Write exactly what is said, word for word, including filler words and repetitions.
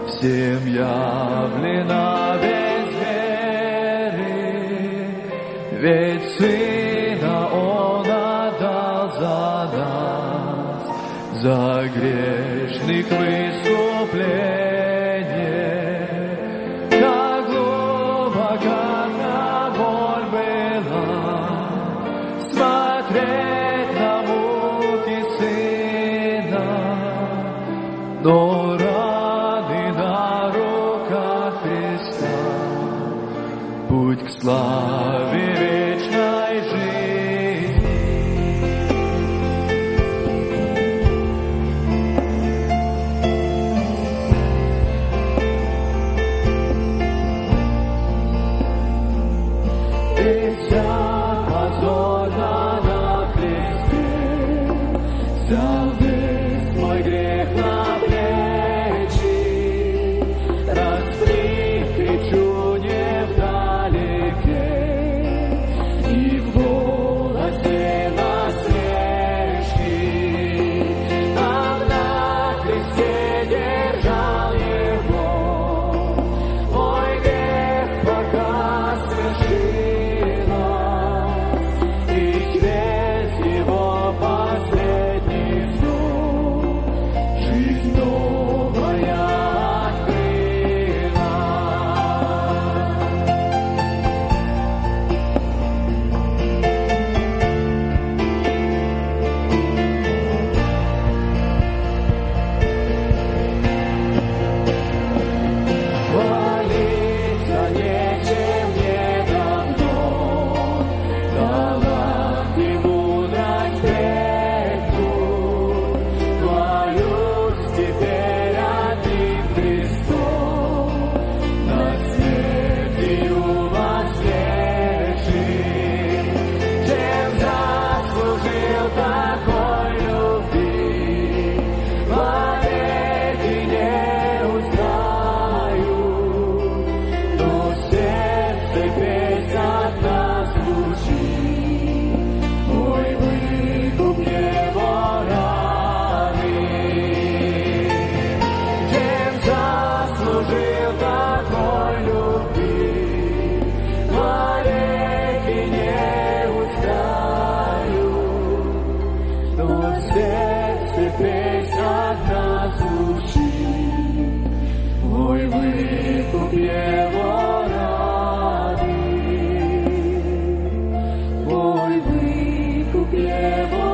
всем явлена без веры, ведь Сына Он отдал за нас, за грешных выступление. Как глубока та боль была, смотреть на муки Сына, но раны на руках Христа, путь к славе вечной жизни. И вся позорна на кресте, взял весь мой грех на плечи, распри, кричу не вдалеке, и в голосе насмешки. Там на кресте держал его, мой грех пока свершилось, и через его последний вздох жизнь новая открылась. Молиться нечем мне давно, талант и мудрость предкуй, хвалюсь теперь одним Христом, над смертью воскресший, чем заслужил такой любви, вовеки не узнаю, но в сердце песнь одна звучит, мой выкуп его раны. Чем заслужил такой любви, вовеки не узнаю, но в сердце песнь одна звучит, мой выкуп его раны, мой выкуп его